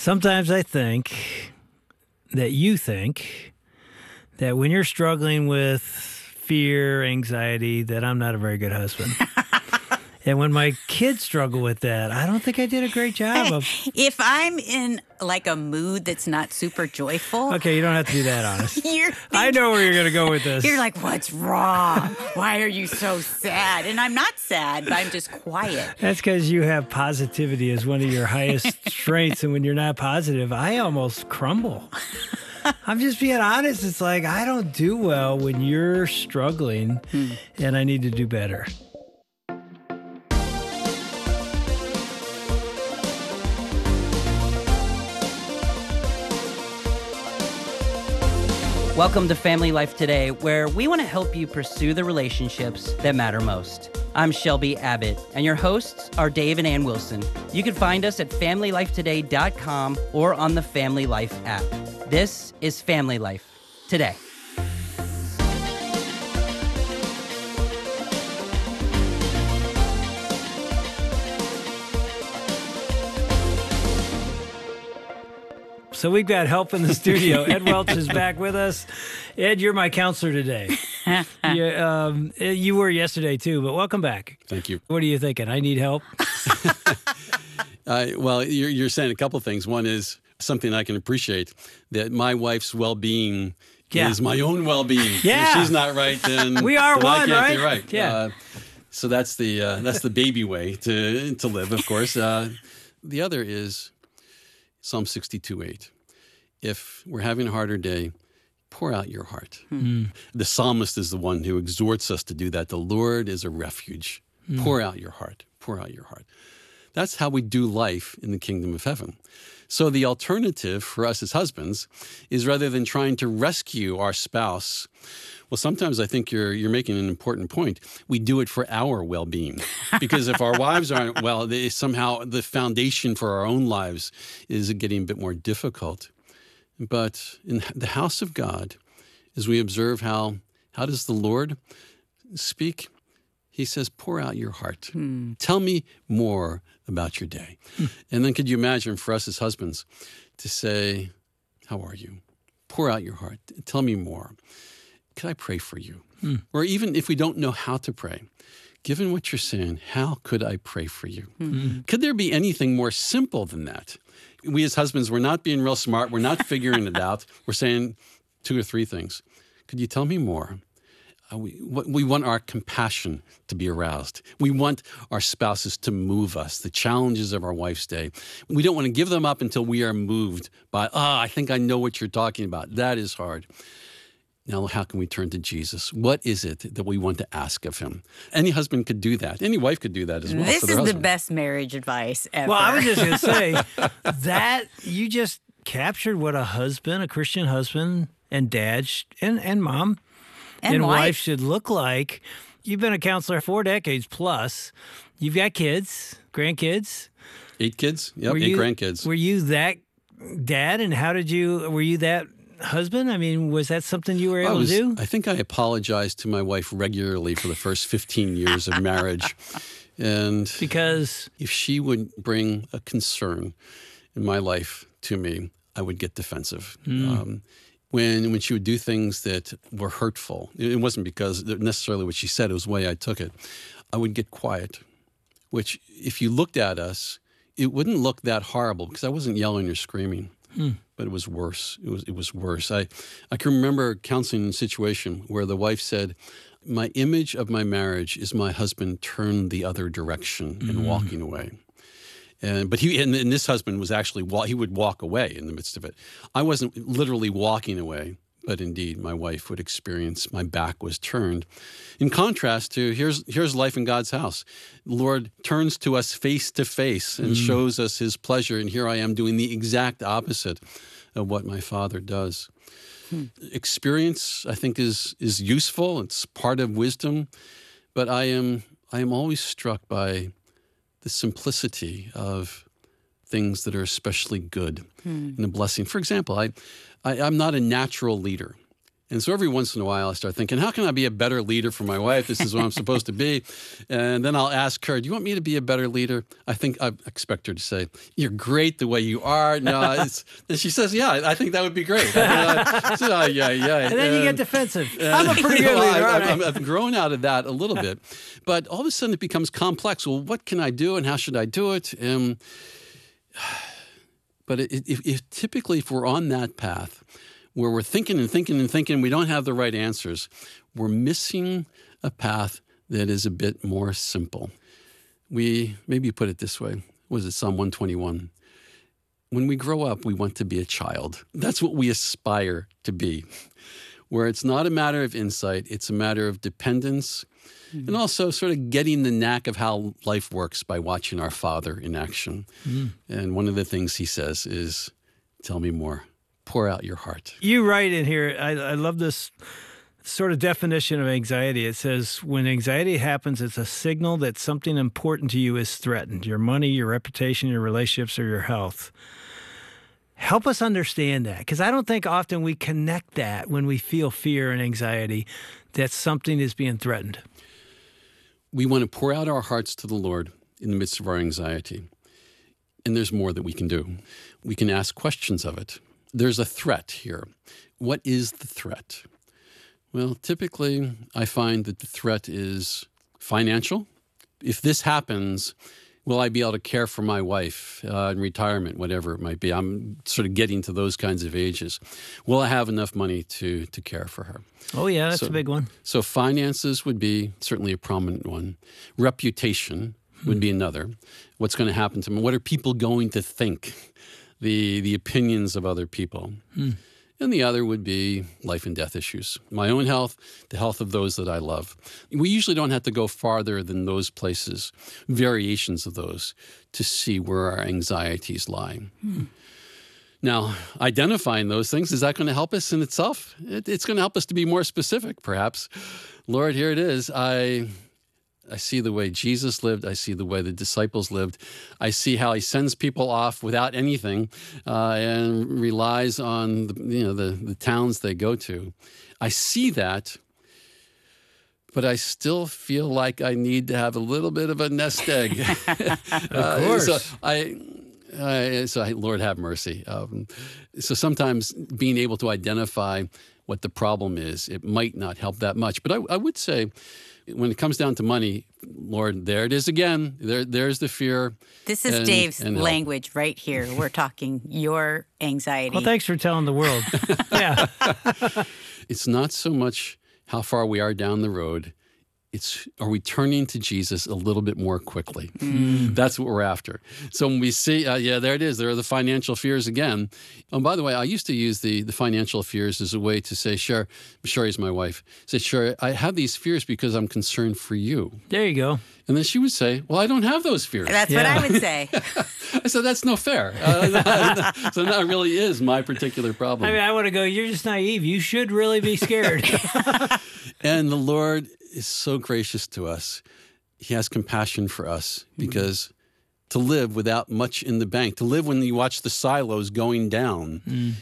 Sometimes I think that you think that when you're struggling with fear, anxiety, that I'm not a very good husband. And when my kids struggle with that, I don't think I did a great job of... If I'm in like a mood that's not super joyful... Okay, you don't have to be that honest. You're I know where you're going to go with this. You're like, what's wrong? Why are you so sad? And I'm not sad, but I'm just quiet. That's because you have positivity as one of your highest strengths. And when you're not positive, I almost crumble. I'm just being honest. It's like, I don't do well when you're struggling, and I need to do better. Welcome to Family Life Today, where we want to help you pursue the relationships that matter most. I'm Shelby Abbott, and your hosts are Dave and Ann Wilson. You can find us at FamilyLifeToday.com or on the Family Life app. This is Family Life Today. So we've got help in the studio. Ed Welch is back with us. Ed, you're my counselor today. You were yesterday too, but welcome back. Thank you. What are you thinking? I need help? Well, you're saying a couple of things. One is something I can appreciate, that my wife's well-being is my own well-being. Yeah. If she's not right, then we are then one, I can't right? be right. Yeah. So that's the baby way to live, of course. The other is Psalm 62:8. If we're having a harder day, pour out your heart. The psalmist is the one who exhorts us to do that. The Lord is a refuge. Pour out your heart. Pour out your heart. That's how we do life in the kingdom of heaven. So the alternative for us as husbands is, rather than trying to rescue our spouse, well, sometimes I think you're making an important point. We do it for our well-being. Because if our wives aren't well, somehow the foundation for our own lives is getting a bit more difficult. But in the house of God, as we observe how does the Lord speak? He says, pour out your heart. Tell me more about your day. And then could you imagine for us as husbands to say, how are you? Pour out your heart. Tell me more. Could I pray for you? Or even if we don't know how to pray, given what you're saying, how could I pray for you? Could there be anything more simple than that? We as husbands, we're not being real smart. We're not figuring it out. We're saying two or three things. Could you tell me more? We want our compassion to be aroused. We want our spouses to move us, the challenges of our wife's day. We don't want to give them up until we are moved by, I think I know what you're talking about. That is hard. Now, how can we turn to Jesus? What is it that we want to ask of him? Any husband could do that. Any wife could do that as well. This for their is the husband. best marriage advice ever. Well, I was just going to say that you just captured what a husband, a Christian husband and dad and mom and wife should look like. You've been a counselor 4 decades plus. You've got kids, grandkids. 8 kids? Yep, 8 grandkids. Were you that dad, and were you that husband? I mean, was that something you were able to do? I think I apologized to my wife regularly for the first 15 years of marriage. And because if she would bring a concern in my life to me, I would get defensive. When she would do things that were hurtful, it wasn't because necessarily what she said, it was the way I took it. I would get quiet, which if you looked at us, it wouldn't look that horrible because I wasn't yelling or screaming. But it was worse. It was worse. I can remember counseling in a situation where the wife said, my image of my marriage is my husband turned the other direction and walking away. And this husband was actually, he would walk away in the midst of it. I wasn't literally walking away, but indeed my wife would experience my back was turned. In contrast to, here's life in God's house. The Lord turns to us face to face and shows us his pleasure. And here I am doing the exact opposite of what my Father does. Experience, I think, is useful. It's part of wisdom. But I am always struck by the simplicity of things that are especially good and a blessing. For example, I'm not a natural leader. And so every once in a while, I start thinking, how can I be a better leader for my wife? This is what I'm supposed to be. And then I'll ask her, do you want me to be a better leader? I expect her to say, you're great the way you are. No, and she says, yeah, I think that would be great. Yeah. And then you get defensive. I'm a pretty good leader. I've grown out of that a little bit. But all of a sudden it becomes complex. Well, what can I do and how should I do it? But typically, if we're on that path, where we're thinking and thinking and thinking, we don't have the right answers, we're missing a path that is a bit more simple. We maybe put it this way. Was it Psalm 121? When we grow up, we want to be a child. That's what we aspire to be, where it's not a matter of insight, it's a matter of dependence, and also sort of getting the knack of how life works by watching our Father in action. And one of the things he says is, tell me more. Pour out your heart. You write in here, I love this sort of definition of anxiety. It says, when anxiety happens, it's a signal that something important to you is threatened. Your money, your reputation, your relationships, or your health. Help us understand that, because I don't think often we connect that when we feel fear and anxiety, that something is being threatened. We want to pour out our hearts to the Lord in the midst of our anxiety. And there's more that we can do. We can ask questions of it. There's a threat here. What is the threat? Well, typically, I find that the threat is financial. If this happens, will I be able to care for my wife in retirement, whatever it might be? I'm sort of getting to those kinds of ages. Will I have enough money to care for her? Oh, yeah, that's a big one. So finances would be certainly a prominent one. Reputation would be another. What's going to happen to me? What are people going to think? The opinions of other people. And the other would be life and death issues. My own health, the health of those that I love. We usually don't have to go farther than those places, variations of those, to see where our anxieties lie. Now, identifying those things, is that going to help us in itself? It's going to help us to be more specific, perhaps. Lord, here it is. I see the way Jesus lived. I see the way the disciples lived. I see how he sends people off without anything and relies on the towns they go to. I see that, but I still feel like I need to have a little bit of a nest egg. Of course. So Lord have mercy. So sometimes being able to identify what the problem is, it might not help that much. But I would say, when it comes down to money, Lord, there it is again. There's the fear. This is Dave's language right here. We're talking your anxiety. Well, thanks for telling the world. Yeah. It's not so much how far we are down the road. It's, are we turning to Jesus a little bit more quickly? That's what we're after. So when we see, there it is. There are the financial fears again. Oh, by the way, I used to use the financial fears as a way to say, Sherry's my wife, say, Sherry, I have these fears because I'm concerned for you. There you go. And then she would say, well, I don't have those fears. That's what I would say. I said, that's no fair. So that really is my particular problem. I mean, I want to go, you're just naive. You should really be scared. And the Lord is so gracious to us. He has compassion for us because to live without much in the bank, to live when you watch the silos going down,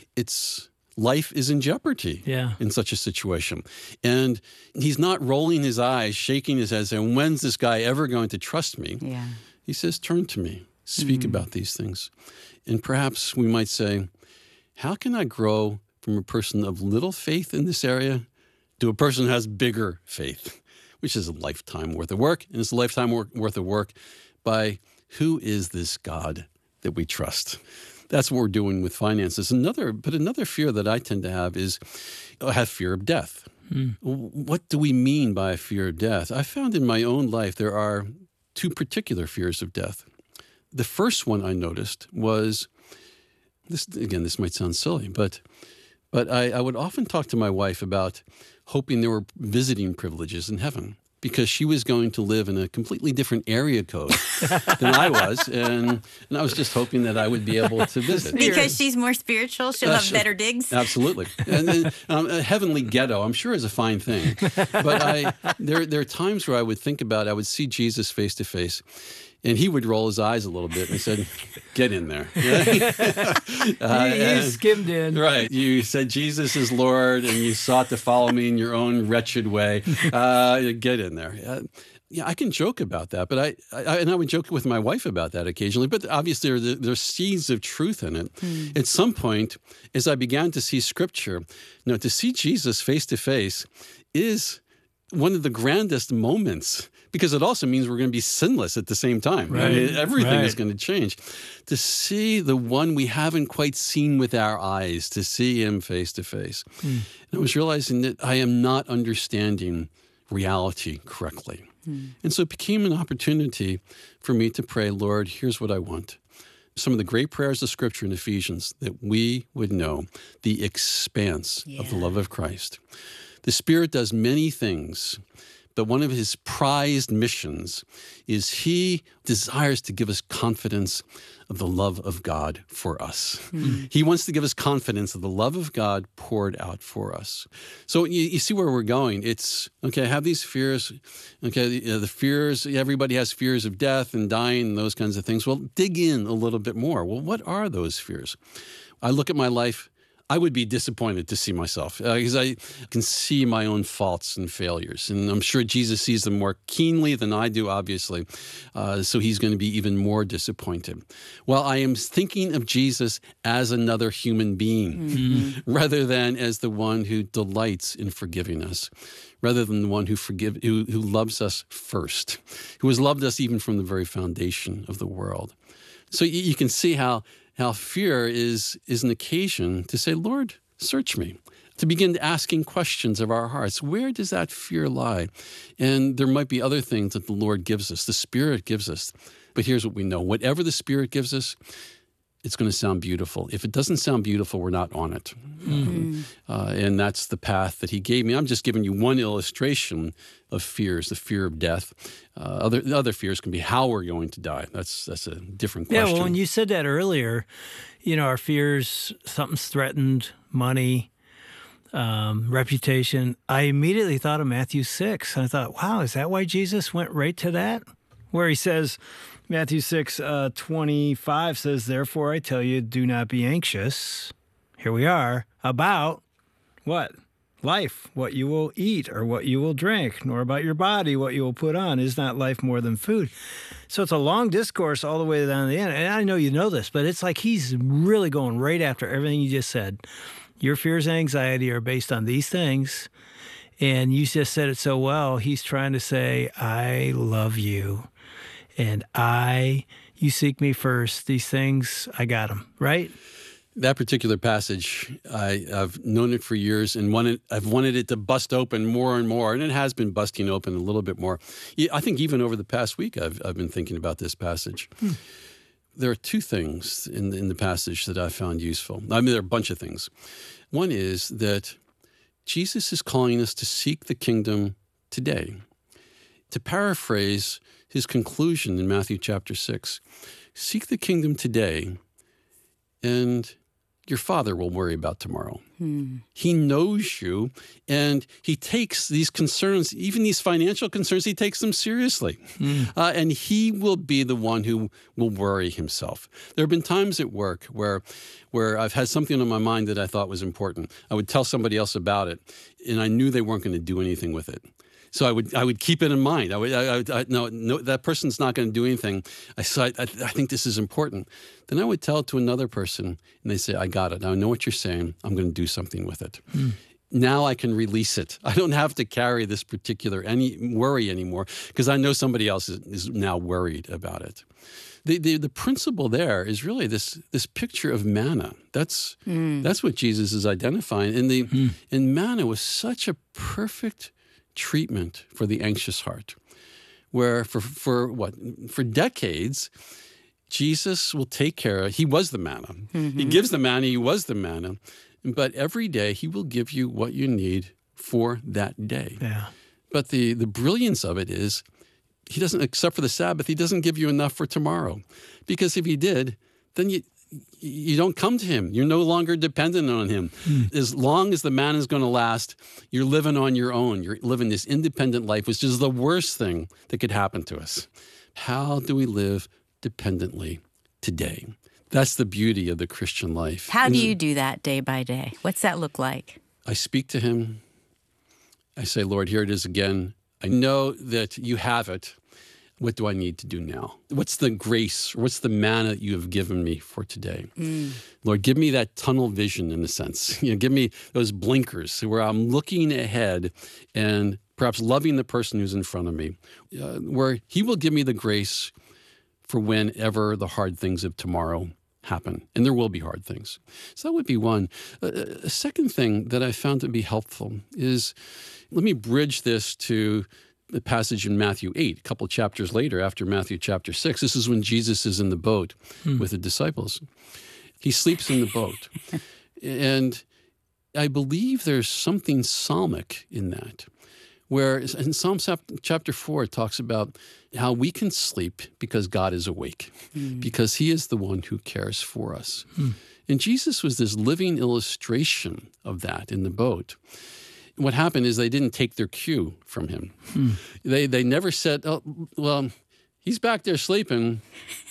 life is in jeopardy in such a situation. And he's not rolling his eyes, shaking his head, saying, when's this guy ever going to trust me? Yeah. He says, turn to me, speak about these things. And perhaps we might say, how can I grow from a person of little faith in this area to a person who has bigger faith, which is a lifetime worth of work, and it's a lifetime worth of work by who is this God that we trust? That's what we're doing with finances. Another fear that I tend to have is I have fear of death. What do we mean by a fear of death? I found in my own life there are two particular fears of death. The first one I noticed was, this might sound silly, but I would often talk to my wife about hoping there were visiting privileges in heaven because she was going to live in a completely different area code than I was. And I was just hoping that I would be able to visit. Because she's more spiritual, she'll have better digs? Absolutely. And a heavenly ghetto, I'm sure, is a fine thing. But there are times where I would think about, I would see Jesus face to face, And he would roll his eyes a little bit and he said, get in there. You skimmed in. Right. You said Jesus is Lord and you sought to follow me in your own wretched way. Get in there. Yeah, I can joke about that, but I would joke with my wife about that occasionally. But obviously, there's seeds of truth in it. At some point, as I began to see Scripture, to see Jesus face to face is one of the grandest moments, because it also means we're going to be sinless at the same time. Right. I mean, everything is going to change. To see the one we haven't quite seen with our eyes, to see him face to face. And I was realizing that I am not understanding reality correctly. And so it became an opportunity for me to pray, Lord, here's what I want. Some of the great prayers of Scripture in Ephesians, that we would know the expanse of the love of Christ. The Spirit does many things, but one of his prized missions is he desires to give us confidence of the love of God for us. He wants to give us confidence of the love of God poured out for us. So you see where we're going. It's, okay, I have these fears. Okay, the fears, everybody has fears of death and dying and those kinds of things. Well, dig in a little bit more. Well, what are those fears? I look at my life. I would be disappointed to see myself because I can see my own faults and failures. And I'm sure Jesus sees them more keenly than I do, obviously. So he's going to be even more disappointed. Well, I am thinking of Jesus as another human being rather than as the one who delights in forgiving us, rather than the one who loves us first, who has loved us even from the very foundation of the world. So you can see how fear is an occasion to say, Lord, search me, to begin asking questions of our hearts. Where does that fear lie? And there might be other things that the Lord gives us, the Spirit gives us. But here's what we know. Whatever the Spirit gives us, it's going to sound beautiful. If it doesn't sound beautiful, we're not on it. And that's the path that he gave me. I'm just giving you one illustration of fears, the fear of death. Other fears can be how we're going to die. That's a different question. Yeah, well, when you said that earlier, our fears, something's threatened, money, reputation, I immediately thought of Matthew 6. And I thought, wow, is that why Jesus went right to that? Where he says, Matthew 6:25 says, therefore I tell you, do not be anxious. Here we are, about what? Life, what you will eat or what you will drink, nor about your body, what you will put on. Is not life more than food? So it's a long discourse all the way down to the end. And I know you know this, but it's like he's really going right after everything you just said. Your fears and anxiety are based on these things. And you just said it so well. He's trying to say, I love you. And you seek me first. These things, I got them, right? That particular passage, I've known it for years and I've wanted it to bust open more and more, and it has been busting open a little bit more. I think even over the past week, I've been thinking about this passage. There are two things in the passage that I found useful. I mean, there are a bunch of things. One is that Jesus is calling us to seek the kingdom today. To paraphrase his conclusion in Matthew chapter 6, seek the kingdom today, and your Father will worry about tomorrow. He knows you, and he takes these concerns, even these financial concerns, he takes them seriously. And he will be the one who will worry himself. There have been times at work where I've had something on my mind that I thought was important. I would tell somebody else about it, and I knew they weren't going to do anything with it. So I would keep it in mind. No, that person's not going to do anything. I think this is important. Then I would tell it to another person, and they say, I got it. I know what you're saying. I'm going to do something with it. Now I can release it. I don't have to carry this particular worry anymore because I know somebody else is now worried about it. The principle there is really this picture of manna. That's what Jesus is identifying. And manna was such a perfect treatment for the anxious heart, where for decades, Jesus will take care of, he was the manna. He gives the manna, he was the manna, but every day he will give you what you need for that day. Yeah. But the brilliance of it is, he doesn't, except for the Sabbath, he doesn't give you enough for tomorrow. Because if he did, then you don't come to him. You're no longer dependent on him. As long as the manna is going to last, you're living on your own. You're living this independent life, which is the worst thing that could happen to us. How do we live dependently today? That's the beauty of the Christian life. How do you do that day by day? What's that look like? I speak to him. I say, Lord, here it is again. I know that you have it. What do I need to do now? What's the grace, or what's the manna that you have given me for today? Lord, give me that tunnel vision in a sense. Give me those blinkers where I'm looking ahead and perhaps loving the person who's in front of me, where he will give me the grace for whenever the hard things of tomorrow happen. And there will be hard things. So that would be one. A second thing that I found to be helpful is, let me bridge this to the passage in Matthew 8, a couple chapters later after Matthew chapter 6. This is when Jesus is in the boat with the disciples. He sleeps in the boat. And I believe there's something psalmic in that, where in Psalm chapter 4, it talks about how we can sleep because God is awake, because he is the one who cares for us. And Jesus was this living illustration of that in the boat. What happened is they didn't take their cue from him. They never said, oh, well, he's back there sleeping,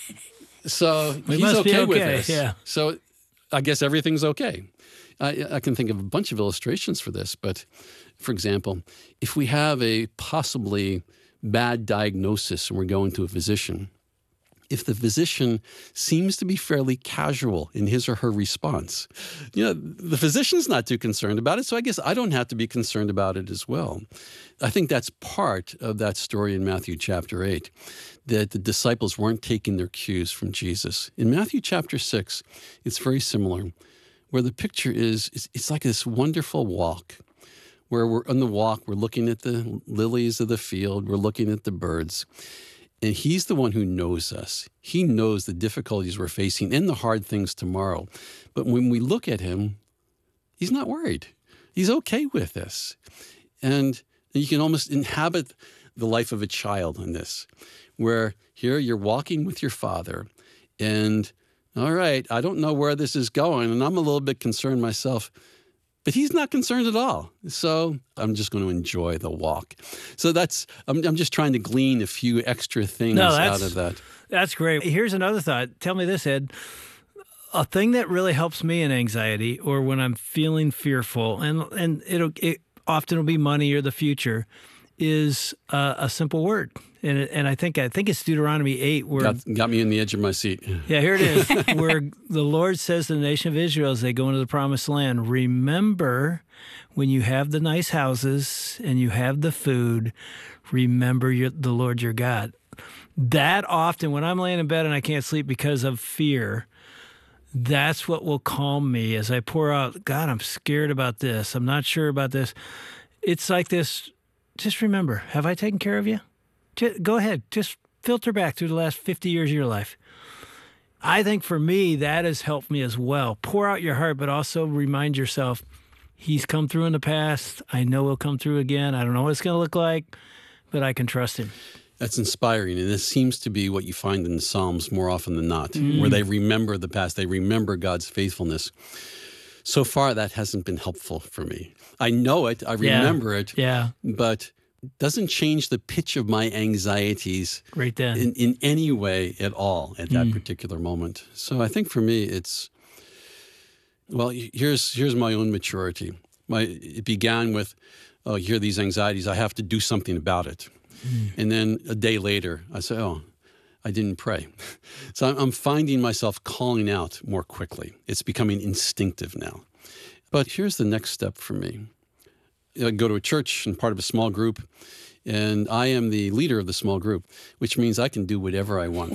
so he's okay with this. Yeah. So I guess everything's okay. I can think of a bunch of illustrations for this, but for example, if we have a possibly bad diagnosis and we're going to a physician, if the physician seems to be fairly casual in his or her response, the physician's not too concerned about it, so I guess I don't have to be concerned about it as well. I think that's part of that story in Matthew chapter 8, that the disciples weren't taking their cues from Jesus. In Matthew chapter 6, it's very similar, where the picture is, it's like this wonderful walk, where we're on the walk, we're looking at the lilies of the field, we're looking at the birds. And he's the one who knows us. He knows the difficulties we're facing and the hard things tomorrow. But when we look at him, he's not worried. He's okay with this. And you can almost inhabit the life of a child in this, where here you're walking with your father and, all right, I don't know where this is going, and I'm a little bit concerned myself. But he's not concerned at all. So I'm just going to enjoy the walk. So I'm just trying to glean a few extra things out of that. That's great. Here's another thought. Tell me this, Ed. A thing that really helps me in anxiety or when I'm feeling fearful, and it often will be money or the future, is a simple word. And I think it's Deuteronomy 8. Where got me in the edge of my seat. Yeah, here it is, where the Lord says to the nation of Israel as they go into the promised land, remember when you have the nice houses and you have the food, remember the Lord your God. That often, when I'm laying in bed and I can't sleep because of fear, that's what will calm me as I pour out, God, I'm scared about this. I'm not sure about this. It's like this, just remember, have I taken care of you? Go ahead. Just filter back through the last 50 years of your life. I think for me, that has helped me as well. Pour out your heart, but also remind yourself, he's come through in the past. I know he'll come through again. I don't know what it's going to look like, but I can trust him. That's inspiring. And this seems to be what you find in the Psalms more often than not, where they remember the past. They remember God's faithfulness. So far, that hasn't been helpful for me. I know it. I remember it. Yeah. But doesn't change the pitch of my anxieties right then. in any way at all at that particular moment. So I think for me, it's, well, here's my own maturity. It began with, oh, here are these anxieties. I have to do something about it. And then a day later, I say, oh, I didn't pray. So I'm finding myself calling out more quickly. It's becoming instinctive now. But here's the next step for me. I go to a church and part of a small group, and I am the leader of the small group, which means I can do whatever I want.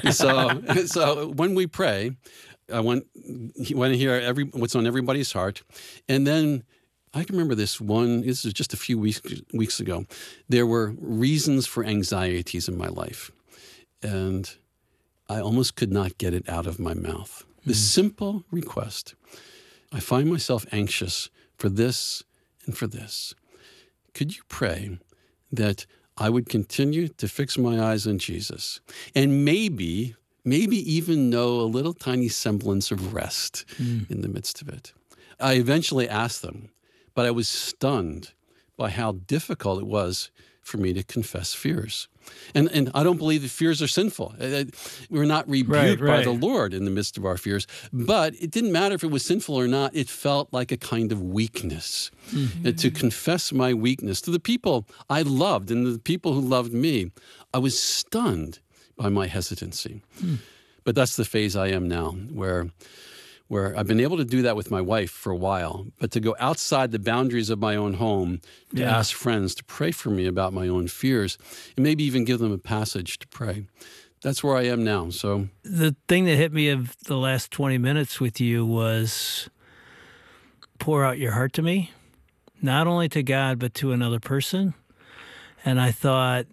So when we pray, I want to hear what's on everybody's heart. And then I can remember this was just a few weeks ago. There were reasons for anxieties in my life, and I almost could not get it out of my mouth. The simple request, I find myself anxious for this and for this. Could you pray that I would continue to fix my eyes on Jesus and maybe even know a little tiny semblance of rest in the midst of it? I eventually asked them, but I was stunned by how difficult it was for me to confess fears. And I don't believe that fears are sinful. We're not rebuked by the Lord in the midst of our fears. But it didn't matter if it was sinful or not. It felt like a kind of weakness. To confess my weakness to the people I loved and the people who loved me, I was stunned by my hesitancy. But that's the phase I am now, where I've been able to do that with my wife for a while, but to go outside the boundaries of my own home, to ask friends to pray for me about my own fears, and maybe even give them a passage to pray. That's where I am now. So the thing that hit me of the last 20 minutes with you was pour out your heart to me, not only to God, but to another person. And I thought,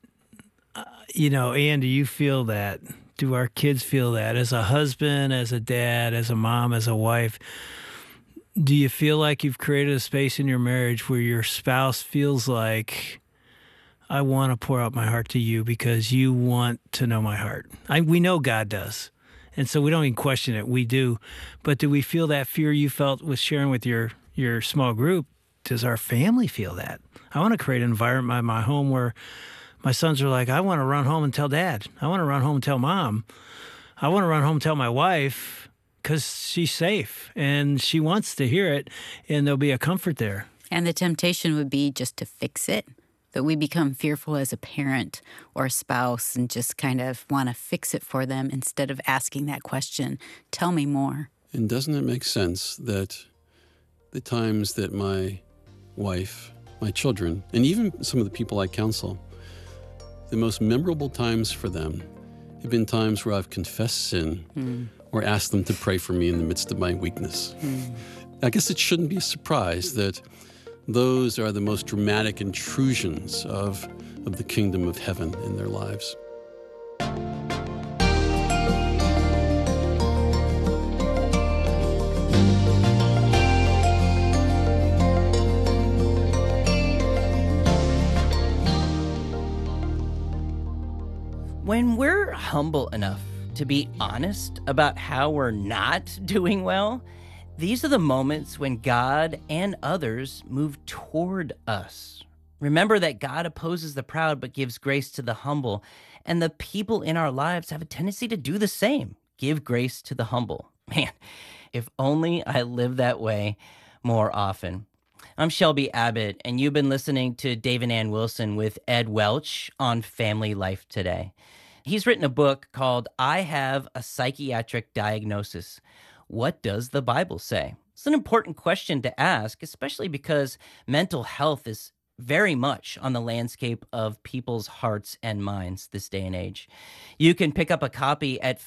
Ann, do you feel that? Do our kids feel that? As a husband, as a dad, as a mom, as a wife, do you feel like you've created a space in your marriage where your spouse feels like, I want to pour out my heart to you because you want to know my heart? We know God does, and so we don't even question it. We do. But do we feel that fear you felt with sharing with your small group? Does our family feel that? I want to create an environment in my home where my sons are like, I want to run home and tell Dad. I want to run home and tell Mom. I want to run home and tell my wife because she's safe and she wants to hear it, and there'll be a comfort there. And the temptation would be just to fix it, that we become fearful as a parent or a spouse and just kind of want to fix it for them instead of asking that question, tell me more. And doesn't it make sense that the times that my wife, my children, and even some of the people I counsel, the most memorable times for them have been times where I've confessed sin or asked them to pray for me in the midst of my weakness. I guess it shouldn't be a surprise that those are the most dramatic intrusions of the kingdom of heaven in their lives. When we're humble enough to be honest about how we're not doing well, these are the moments when God and others move toward us. Remember that God opposes the proud but gives grace to the humble, and the people in our lives have a tendency to do the same. Give grace to the humble. Man, if only I lived that way more often. I'm Shelby Abbott, and you've been listening to Dave and Ann Wilson with Ed Welch on Family Life Today. He's written a book called I Have a Psychiatric Diagnosis. What does the Bible say? It's an important question to ask, especially because mental health is very much on the landscape of people's hearts and minds this day and age. You can pick up a copy at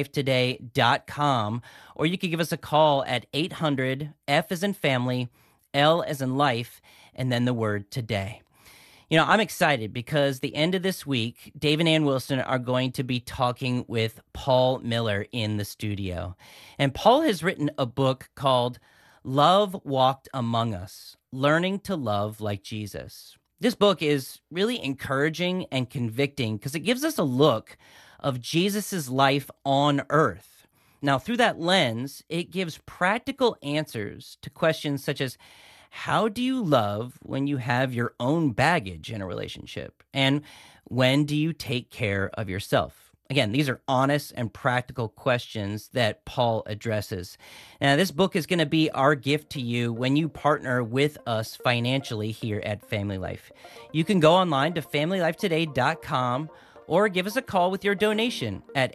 FamilyLifeToday.com, or you can give us a call at 800 F as in family, L as in life, and then the word today. I'm excited because the end of this week, Dave and Ann Wilson are going to be talking with Paul Miller in the studio. And Paul has written a book called Love Walked Among Us, Learning to Love Like Jesus. This book is really encouraging and convicting because it gives us a look of Jesus's life on earth. Now, through that lens, it gives practical answers to questions such as, how do you love when you have your own baggage in a relationship? And when do you take care of yourself? Again, these are honest and practical questions that Paul addresses. Now, this book is going to be our gift to you when you partner with us financially here at Family Life. You can go online to FamilyLifeToday.com or give us a call with your donation at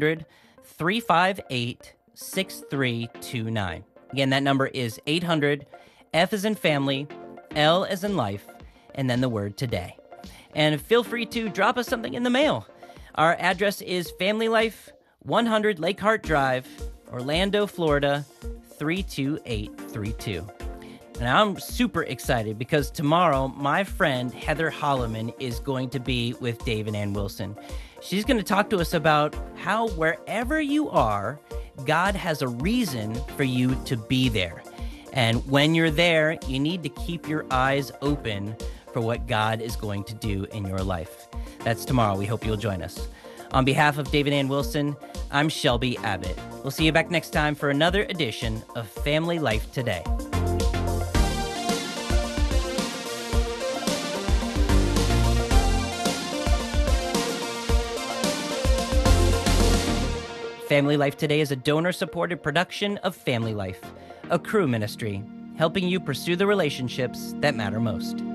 800-358-6329. Again, that number is 800 F as in family, L as in life, and then the word today. And feel free to drop us something in the mail. Our address is Family Life, 100 Lake Hart Drive, Orlando, Florida, 32832. And I'm super excited because tomorrow my friend Heather Holloman is going to be with Dave and Ann Wilson. She's going to talk to us about how wherever you are, God has a reason for you to be there. And when you're there, you need to keep your eyes open for what God is going to do in your life. That's tomorrow. We hope you'll join us. On behalf of Dave and Ann Wilson, I'm Shelby Abbott. We'll see you back next time for another edition of Family Life Today. Family Life Today is a donor-supported production of Family Life, a Cru ministry, helping you pursue the relationships that matter most.